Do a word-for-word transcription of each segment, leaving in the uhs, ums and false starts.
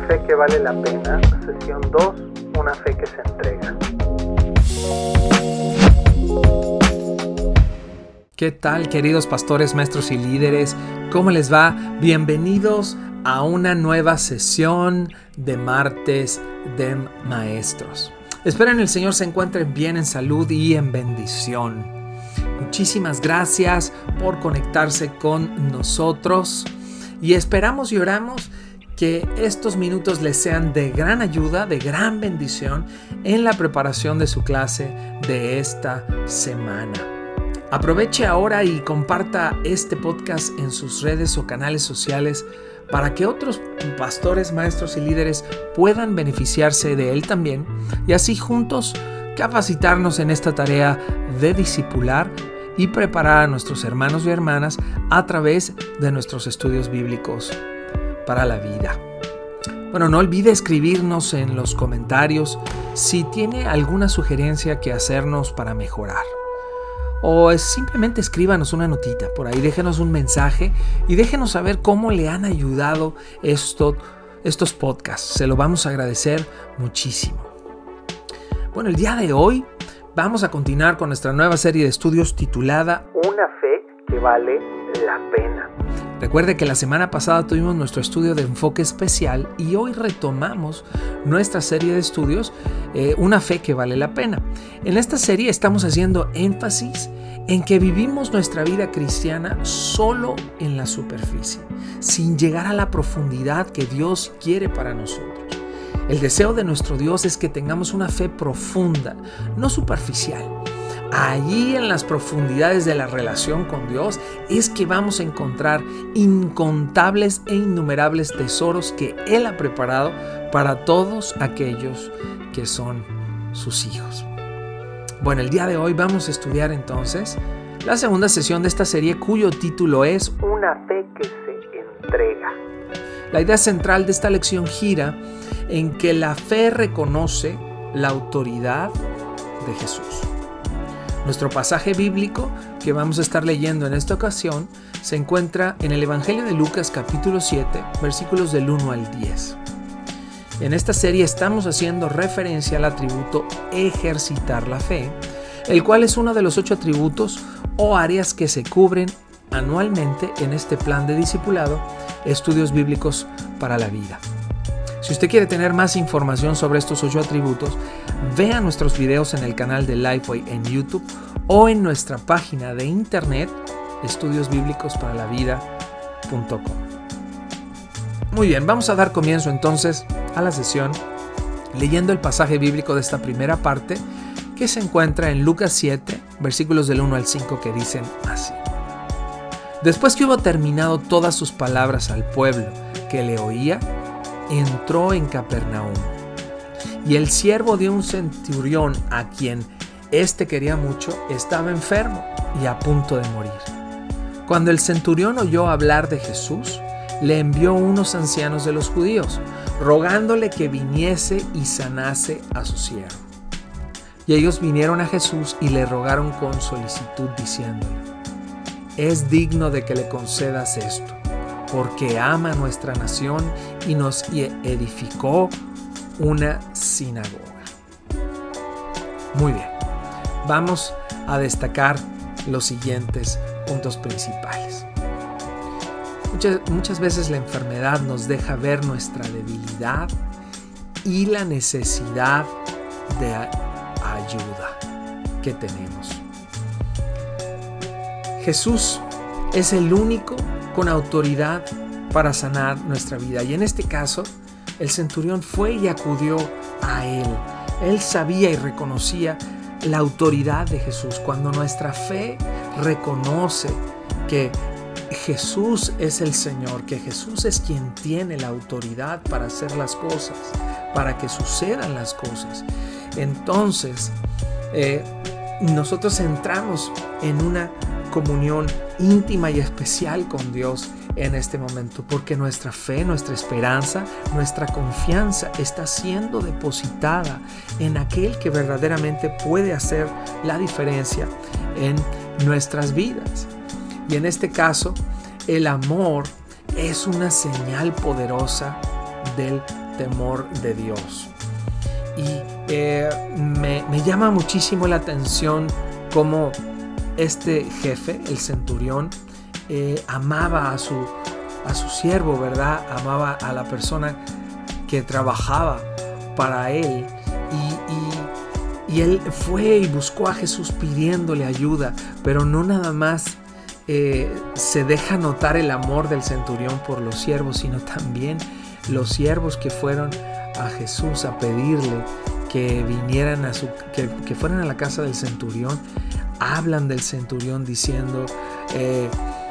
fe que vale la pena, sesión dos, una fe que se entrega. ¿Qué tal, queridos pastores, maestros y líderes? ¿Cómo les va? Bienvenidos a una nueva sesión de Martes de Maestros. Espero en el Señor se encuentren bien en salud y en bendición. Muchísimas gracias por conectarse con nosotros y esperamos y oramos que estos minutos les sean de gran ayuda, de gran bendición en la preparación de su clase de esta semana. Aproveche ahora y comparta este podcast en sus redes o canales sociales para que otros pastores, maestros y líderes puedan beneficiarse de él también y así juntos capacitarnos en esta tarea de discipular y preparar a nuestros hermanos y hermanas a través de nuestros estudios bíblicos para la vida. Bueno, no olvide escribirnos en los comentarios si tiene alguna sugerencia que hacernos para mejorar. O simplemente escríbanos una notita por ahí, déjenos un mensaje y déjenos saber cómo le han ayudado esto, estos podcasts. Se lo vamos a agradecer muchísimo. Bueno, el día de hoy vamos a continuar con nuestra nueva serie de estudios titulada Una fe que vale la pena. Recuerde que la semana pasada tuvimos nuestro estudio de enfoque especial y hoy retomamos nuestra serie de estudios eh, Una fe que vale la pena. En esta serie estamos haciendo énfasis en que vivimos nuestra vida cristiana solo en la superficie, sin llegar a la profundidad que Dios quiere para nosotros. El deseo de nuestro Dios es que tengamos una fe profunda, no superficial. Allí en las profundidades de la relación con Dios es que vamos a encontrar incontables e innumerables tesoros que Él ha preparado para todos aquellos que son sus hijos. Bueno, el día de hoy vamos a estudiar entonces la segunda sesión de esta serie cuyo título es Una fe que se entrega. La idea central de esta lección gira en que la fe reconoce la autoridad de Jesús. Nuestro pasaje bíblico que vamos a estar leyendo en esta ocasión se encuentra en el Evangelio de Lucas capítulo siete, versículos del uno al diez. En esta serie estamos haciendo referencia al atributo ejercitar la fe, el cual es uno de los ocho atributos o áreas que se cubren anualmente en este plan de discipulado, estudios bíblicos para la vida. Si usted quiere tener más información sobre estos ocho atributos, vea nuestros videos en el canal de Lifeway en YouTube o en nuestra página de internet estudios bíblicos para la vida punto com. Muy bien, vamos a dar comienzo entonces a la sesión leyendo el pasaje bíblico de esta primera parte que se encuentra en Lucas siete, versículos del uno al cinco que dicen así. Después que hubo terminado todas sus palabras al pueblo que le oía, entró en Capernaum. Y el siervo de un centurión a quien éste quería mucho estaba enfermo y a punto de morir. Cuando el centurión oyó hablar de Jesús, le envió unos ancianos de los judíos, rogándole que viniese y sanase a su siervo. Y ellos vinieron a Jesús y le rogaron con solicitud diciéndole: es digno de que le concedas esto, porque ama nuestra nación y nos edificó una sinagoga. Muy bien, vamos a destacar los siguientes puntos principales. Muchas, muchas veces la enfermedad nos deja ver nuestra debilidad y la necesidad de ayuda que tenemos. Jesús es el único con autoridad para sanar nuestra vida. Y en este caso, el centurión fue y acudió a él. Él sabía y reconocía la autoridad de Jesús. Cuando nuestra fe reconoce que Jesús es el Señor, que Jesús es quien tiene la autoridad para hacer las cosas, para que sucedan las cosas, entonces eh, nosotros entramos en una comunión íntima y especial con Dios en este momento, porque nuestra fe, nuestra esperanza, nuestra confianza está siendo depositada en aquel que verdaderamente puede hacer la diferencia en nuestras vidas. Y en este caso, el amor es una señal poderosa del temor de Dios. Y eh, me, me llama muchísimo la atención cómo este jefe, el centurión, eh, amaba a su, a su siervo, ¿verdad? Amaba a la persona que trabajaba para él. Y, y, y él fue y buscó a Jesús pidiéndole ayuda, pero no nada más eh, se deja notar el amor del centurión por los siervos, sino también los siervos que fueron a Jesús a pedirle que vinieran a su, que, que fueran a la casa del centurión, hablan del centurión diciendo eh,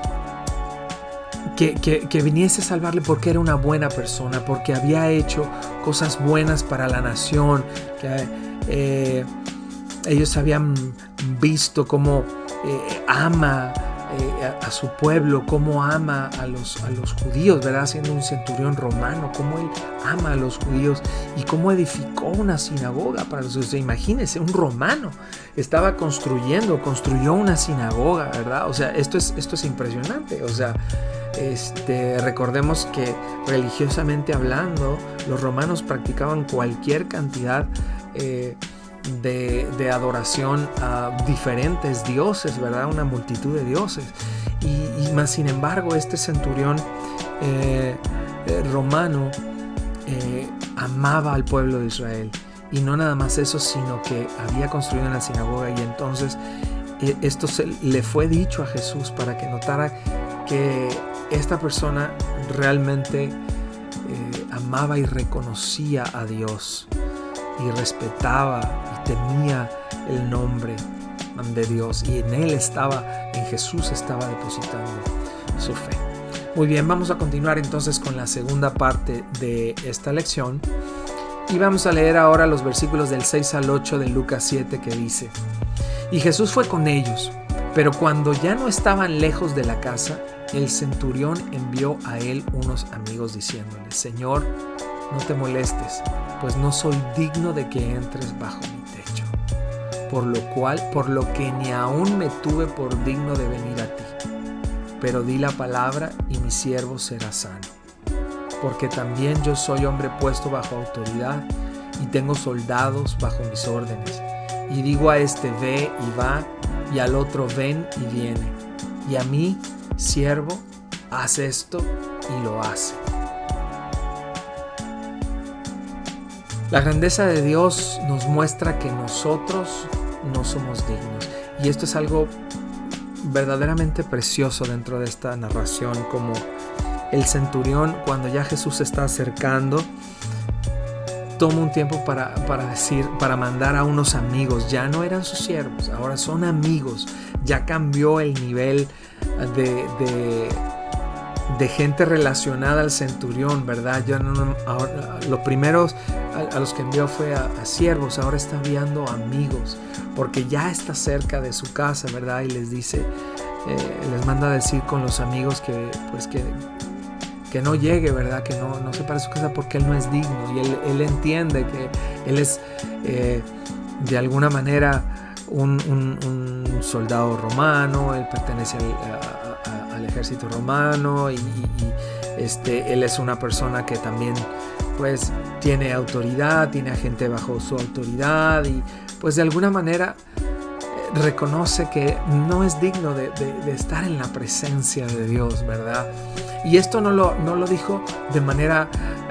que, que, que viniese a salvarle porque era una buena persona, porque había hecho cosas buenas para la nación, que eh, ellos habían visto cómo eh, ama Eh, a, a su pueblo, cómo ama a los, a los judíos, ¿verdad? Siendo un centurión romano, cómo él ama a los judíos y cómo edificó una sinagoga para los judíos. Imagínense, un romano estaba construyendo, construyó una sinagoga, ¿verdad? O sea, esto es, esto es impresionante. O sea, este, recordemos que religiosamente hablando, los romanos practicaban cualquier cantidad eh, De, de adoración a diferentes dioses, ¿verdad? Una multitud de dioses. Y, y más sin embargo, este centurión eh, eh, romano eh, amaba al pueblo de Israel. Y no nada más eso, sino que había construido una sinagoga. Y entonces eh, esto se, le fue dicho a Jesús para que notara que esta persona realmente eh, amaba y reconocía a Dios. Y respetaba y temía el nombre de Dios, y en él estaba, en Jesús estaba depositando su fe. Muy bien, vamos a continuar entonces con la segunda parte de esta lección y vamos a leer ahora los versículos del seis al ocho de Lucas siete, que dice: Y Jesús fue con ellos, pero cuando ya no estaban lejos de la casa, el centurión envió a él unos amigos diciéndole: Señor, no te molestes, pues no soy digno de que entres bajo mi techo, por lo cual, por lo que ni aún me tuve por digno de venir a ti. Pero di la palabra y mi siervo será sano, porque también yo soy hombre puesto bajo autoridad y tengo soldados bajo mis órdenes. Y digo a este ve y va, y al otro ven y viene, y a mí, siervo, haz esto, y lo hace. La grandeza de Dios nos muestra que nosotros no somos dignos. Y esto es algo verdaderamente precioso dentro de esta narración, como el centurión, cuando ya Jesús se está acercando, toma un tiempo para, para decir, para mandar a unos amigos. Ya no eran sus siervos, ahora son amigos. Ya cambió el nivel de... de de gente relacionada al centurión, ¿verdad? Ya no, ahora, los primeros a, a los que envió fue a, a siervos, ahora está enviando amigos, porque ya está cerca de su casa, ¿verdad? Y les dice, eh, les manda a decir con los amigos que, pues que, que no llegue, ¿verdad? Que no, no se para a su casa porque él no es digno, y él, él entiende que él es eh, de alguna manera un, un, un soldado romano, él pertenece al, a, a, al ejército romano, y, y, y este, él es una persona que también pues tiene autoridad, tiene a gente bajo su autoridad, y pues de alguna manera eh, reconoce que no es digno de, de, de estar en la presencia de Dios, ¿verdad? Y esto no lo, no lo dijo de manera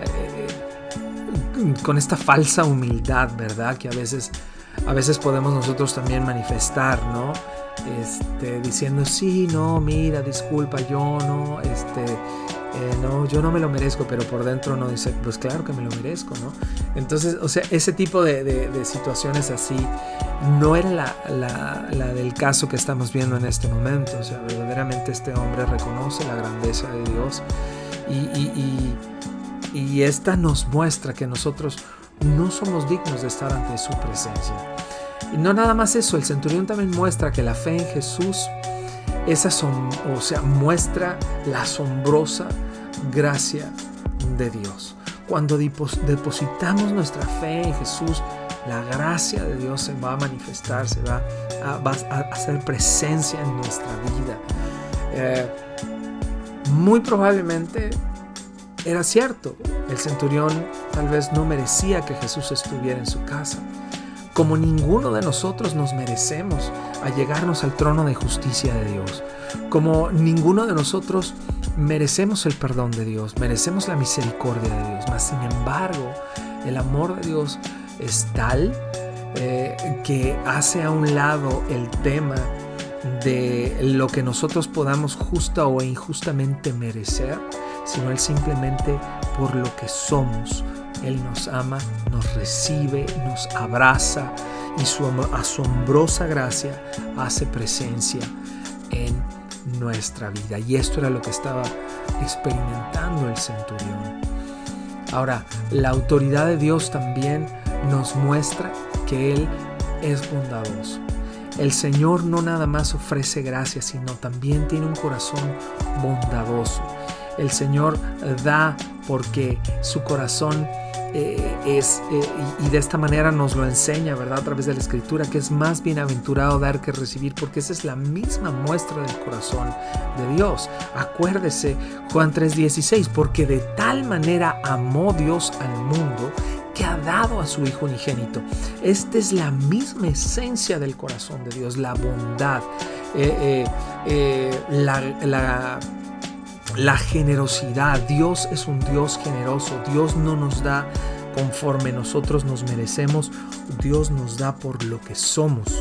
eh, con esta falsa humildad, ¿verdad? Que a veces A veces podemos nosotros también manifestar, ¿no? Este, diciendo, sí, no, mira, disculpa, yo no, este, eh, no, yo no me lo merezco, pero por dentro no dice, pues claro que me lo merezco, ¿no? Entonces, o sea, ese tipo de, de, de situaciones así no era la, la, la del caso que estamos viendo en este momento. O sea, verdaderamente este hombre reconoce la grandeza de Dios, y, y, y, y esta nos muestra que nosotros no somos dignos de estar ante su presencia. Y no nada más eso, el centurión también muestra que la fe en Jesús es asom- o sea, muestra la asombrosa gracia de Dios. Cuando depositamos nuestra fe en Jesús, la gracia de Dios se va a manifestar, se va a, va a hacer presencia en nuestra vida. Eh, muy probablemente era cierto, el centurión tal vez no merecía que Jesús estuviera en su casa, como ninguno de nosotros nos merecemos allegarnos al trono de justicia de Dios, como ninguno de nosotros merecemos el perdón de Dios, merecemos la misericordia de Dios, mas sin embargo, el amor de Dios es tal eh, que hace a un lado el tema de lo que nosotros podamos justa o injustamente merecer, sino Él simplemente por lo que somos. Él nos ama, nos recibe, nos abraza y su asombrosa gracia hace presencia en nuestra vida. Y esto era lo que estaba experimentando el centurión. Ahora, la autoridad de Dios también nos muestra que Él es bondadoso. El Señor no nada más ofrece gracia, sino también tiene un corazón bondadoso. El Señor da porque su corazón eh, es, eh, y, y de esta manera nos lo enseña, ¿verdad? A través de la Escritura, que es más bienaventurado dar que recibir, porque esa es la misma muestra del corazón de Dios. Acuérdese, Juan tres dieciséis, porque de tal manera amó Dios al mundo que ha dado a su Hijo unigénito. Esta es la misma esencia del corazón de Dios, la bondad, eh, eh, eh, la, la, la generosidad. Dios es un Dios generoso. Dios no nos da conforme nosotros nos merecemos. Dios nos da por lo que somos,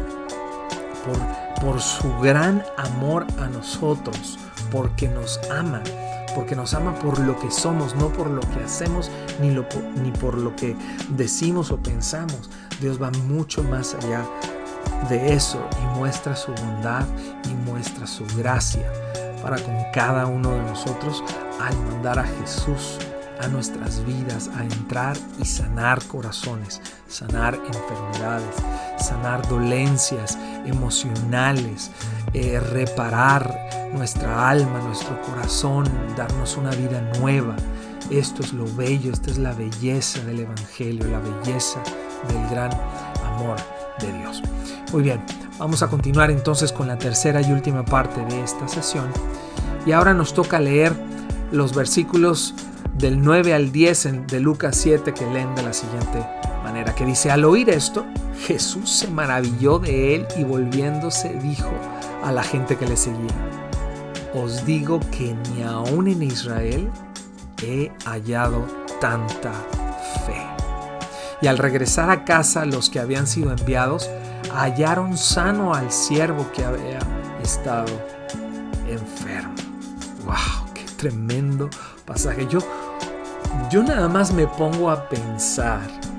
por, por su gran amor a nosotros, porque nos ama. Porque nos ama por lo que somos, no por lo que hacemos, ni, lo, ni por lo que decimos o pensamos. Dios va mucho más allá de eso y muestra su bondad y muestra su gracia para con cada uno de nosotros al mandar a Jesús a nuestras vidas a entrar y sanar corazones, sanar enfermedades, sanar dolencias emocionales, eh, reparar nuestra alma, nuestro corazón, darnos una vida nueva. Esto es lo bello, esta es la belleza del Evangelio, la belleza del gran amor de Dios. Muy bien, vamos a continuar entonces con la tercera y última parte de esta sesión. Y ahora nos toca leer los versículos del nueve al diez de Lucas siete, que leen de la siguiente manera, que dice: al oír esto, Jesús se maravilló de él y volviéndose dijo a la gente que le seguía: os digo que ni aún en Israel he hallado tanta fe. Y al regresar a casa, los que habían sido enviados hallaron sano al siervo que había estado enfermo. ¡Wow! ¡Qué tremendo pasaje! Yo, yo nada más me pongo a pensar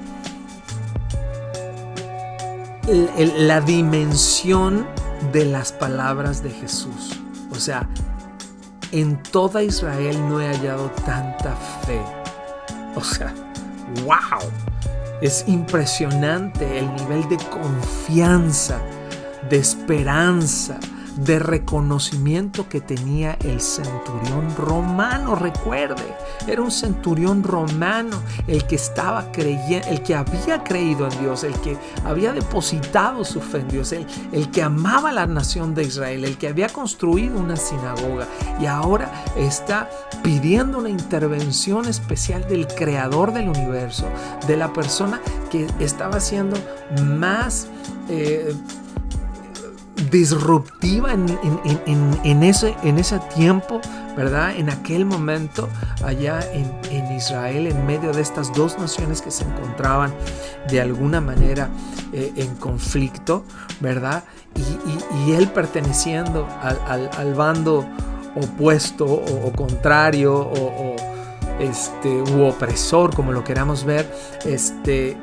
el, el, la dimensión de las palabras de Jesús. O sea, en toda Israel no he hallado tanta fe. O sea, ¡wow! Es impresionante el nivel de confianza, de esperanza, de reconocimiento que tenía el centurión romano. Recuerde, era un centurión romano el que estaba creyendo, el que había creído en Dios, el que había depositado su fe en Dios, el, el que amaba la nación de Israel, el que había construido una sinagoga y ahora está pidiendo una intervención especial del creador del universo, de la persona que estaba siendo más eh, disruptiva en, en, en, en, ese, en ese tiempo, ¿verdad? En aquel momento allá en, en Israel, en medio de estas dos naciones que se encontraban de alguna manera eh, en conflicto, ¿verdad? Y, y, y él perteneciendo al, al, al bando opuesto o, o contrario o, o este, u opresor, como lo queramos ver, este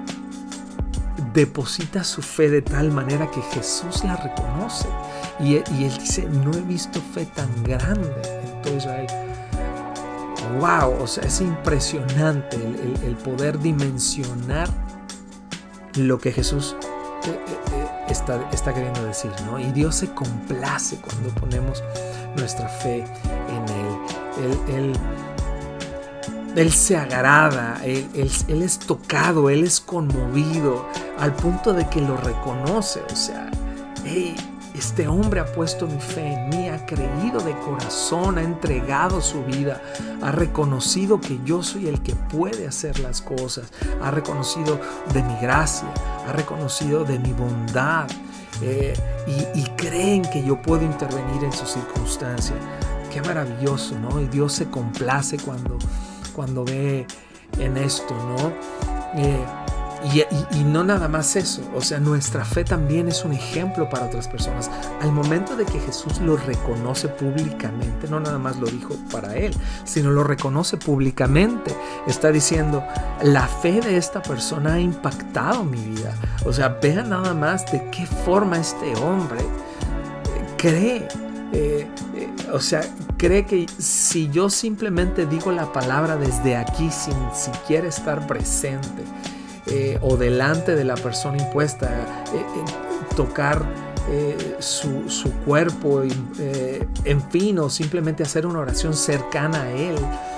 deposita su fe de tal manera que Jesús la reconoce. Y, y él dice: no he visto fe tan grande en todo Israel. ¡Wow! O sea, es impresionante el, el, el poder dimensionar lo que Jesús eh, eh, está, está queriendo decir, ¿no? Y Dios se complace cuando ponemos nuestra fe en Él. Él, él Él se agrada, él, él, él es tocado, Él es conmovido al punto de que lo reconoce. O sea, hey, este hombre ha puesto mi fe en mí, ha creído de corazón, ha entregado su vida, ha reconocido que yo soy el que puede hacer las cosas, ha reconocido de mi gracia, ha reconocido de mi bondad eh, y, y creen que yo puedo intervenir en su circunstancia. Qué maravilloso, ¿no? Y Dios se complace cuando, cuando ve en esto, ¿no? Eh, Y, y, y no nada más eso, o sea, nuestra fe también es un ejemplo para otras personas. Al momento de que Jesús lo reconoce públicamente, no nada más lo dijo para él, sino lo reconoce públicamente, está diciendo, la fe de esta persona ha impactado mi vida. O sea, vean nada más de qué forma este hombre eh, cree. Eh, eh, o sea, cree que si yo simplemente digo la palabra desde aquí sin siquiera estar presente, Eh, o delante de la persona impuesta, eh, eh, tocar eh, su, su cuerpo, eh, en fin, o simplemente hacer una oración cercana a él,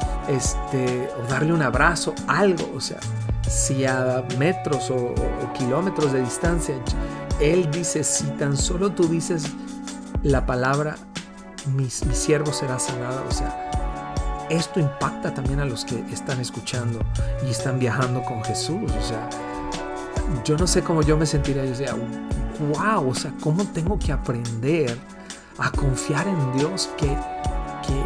este, o darle un abrazo, algo, o sea, si a metros o, o, o kilómetros de distancia, él dice, si tan solo tú dices la palabra, mi, mi siervo será sanado, o sea, esto impacta también a los que están escuchando y están viajando con Jesús. O sea, yo no sé cómo yo me sentiría. Yo decía, wow, o sea, cómo tengo que aprender a confiar en Dios que, que,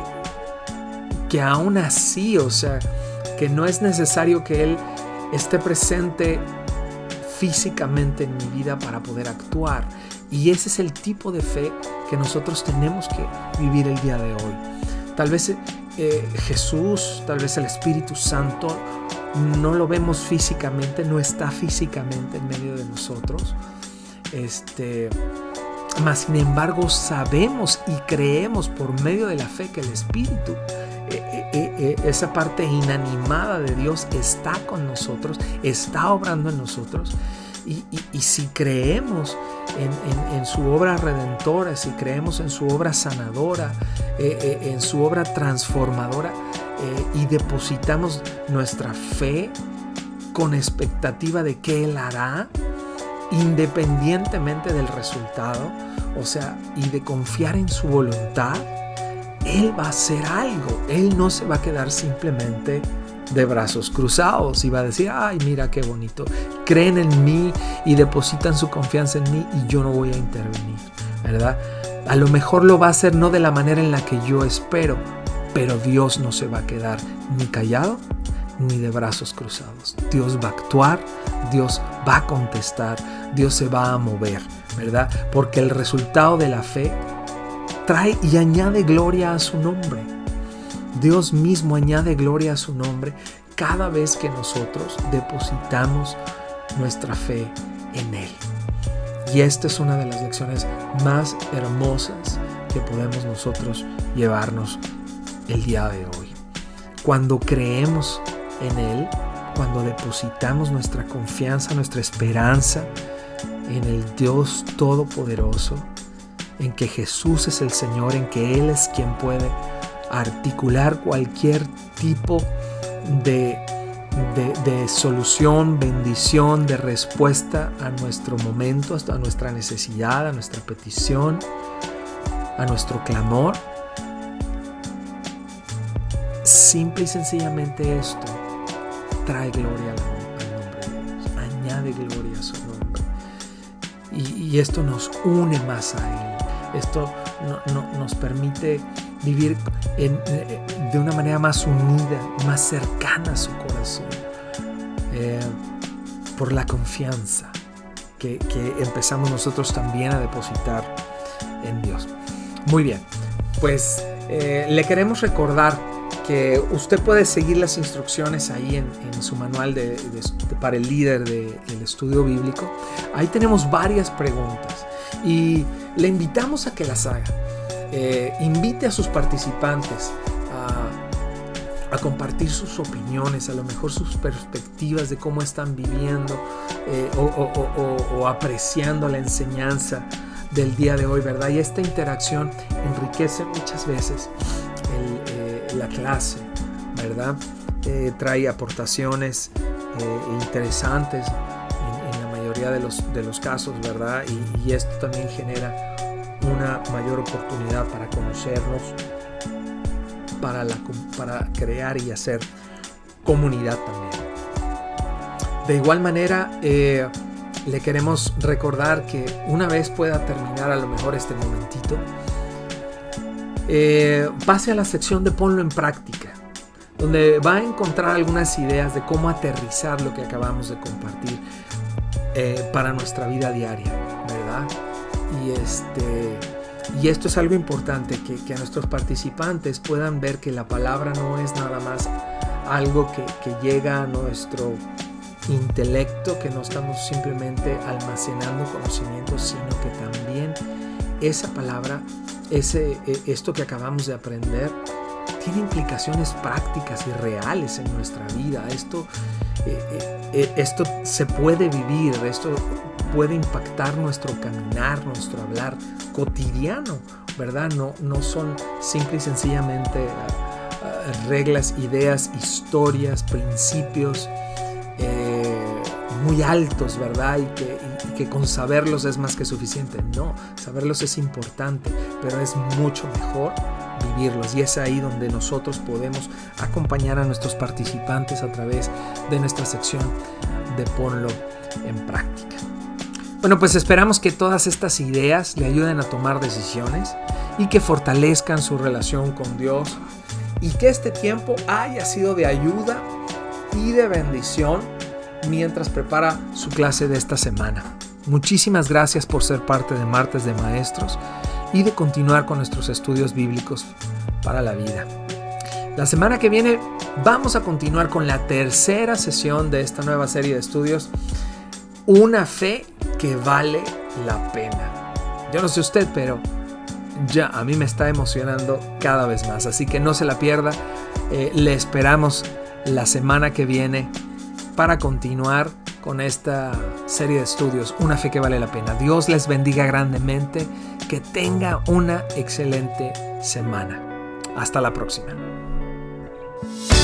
que aún así, o sea, que no es necesario que Él esté presente físicamente en mi vida para poder actuar. Y ese es el tipo de fe que nosotros tenemos que vivir el día de hoy. Tal vez eh, Jesús, tal vez el Espíritu Santo, no lo vemos físicamente, no está físicamente en medio de nosotros. Este, mas sin embargo sabemos y creemos por medio de la fe que el Espíritu, eh, eh, eh, esa parte inanimada de Dios está con nosotros, está obrando en nosotros. Y, y, y si creemos en, en, en su obra redentora, si creemos en su obra sanadora, eh, eh, en su obra transformadora, eh, y depositamos nuestra fe con expectativa de que Él hará, independientemente del resultado, o sea, y de confiar en su voluntad, Él va a hacer algo. Él no se va a quedar simplemente de brazos cruzados y va a decir, ay, mira qué bonito, creen en mí y depositan su confianza en mí y yo no voy a intervenir, ¿verdad? A lo mejor lo va a hacer no de la manera en la que yo espero, pero Dios no se va a quedar ni callado ni de brazos cruzados. Dios va a actuar, Dios va a contestar, Dios se va a mover, ¿verdad? Porque el resultado de la fe trae y añade gloria a su nombre. Dios mismo añade gloria a su nombre cada vez que nosotros depositamos nuestra fe en Él. Y esta es una de las lecciones más hermosas que podemos nosotros llevarnos el día de hoy. Cuando creemos en Él, cuando depositamos nuestra confianza, nuestra esperanza en el Dios Todopoderoso, en que Jesús es el Señor, en que Él es quien puede articular cualquier tipo de, de, de solución, bendición, de respuesta a nuestro momento, a nuestra necesidad, a nuestra petición, a nuestro clamor. Simple y sencillamente esto trae gloria al nombre de Dios, añade gloria a su nombre. Y, y esto nos une más a Él. Esto no, no, nos permite vivir en, de una manera más unida, más cercana a su corazón, eh, por la confianza que, que empezamos nosotros también a depositar en Dios. Muy bien, pues eh, le queremos recordar que usted puede seguir las instrucciones ahí en, en su manual de, de, de, para el líder del de, estudio bíblico. Ahí tenemos varias preguntas y le invitamos a que las haga. Eh, invite a sus participantes a, a compartir sus opiniones, a lo mejor sus perspectivas de cómo están viviendo eh, o, o, o, o apreciando la enseñanza del día de hoy, ¿verdad? Y esta interacción enriquece muchas veces el, eh, la clase, ¿verdad? Eh, trae aportaciones eh, interesantes en, en la mayoría de los, de los casos, ¿verdad? Y, y esto también genera una mayor oportunidad para conocernos, para, la, para crear y hacer comunidad también. De igual manera, eh, le queremos recordar que una vez pueda terminar a lo mejor este momentito, eh, pase a la sección de Ponlo en Práctica, donde va a encontrar algunas ideas de cómo aterrizar lo que acabamos de compartir eh, para nuestra vida diaria, ¿verdad? Y, este, y esto es algo importante, que, que a nuestros participantes puedan ver que la palabra no es nada más algo que, que llega a nuestro intelecto, que no estamos simplemente almacenando conocimientos, sino que también esa palabra, ese, esto que acabamos de aprender, tiene implicaciones prácticas y reales en nuestra vida. Esto, eh, eh, esto se puede vivir, esto puede impactar nuestro caminar, nuestro hablar cotidiano, ¿verdad? No, no son simple y sencillamente uh, uh, reglas, ideas, historias, principios eh, muy altos, ¿verdad? Y que, y, y que con saberlos es más que suficiente. No, saberlos es importante, pero es mucho mejor vivirlos, y es ahí donde nosotros podemos acompañar a nuestros participantes a través de nuestra sección de Ponlo en Práctica. Bueno, pues esperamos que todas estas ideas le ayuden a tomar decisiones y que fortalezcan su relación con Dios, y que este tiempo haya sido de ayuda y de bendición mientras prepara su clase de esta semana. Muchísimas gracias por ser parte de Martes de Maestros y de continuar con nuestros estudios bíblicos para la vida. La semana que viene vamos a continuar con la tercera sesión de esta nueva serie de estudios, Una fe que vale la pena. Yo no sé usted, pero ya a mí me está emocionando cada vez más, así que no se la pierda. Eh, le esperamos la semana que viene para continuar con esta serie de estudios, Una fe que vale la pena. Dios les bendiga grandemente, que tenga una excelente semana. Hasta la próxima.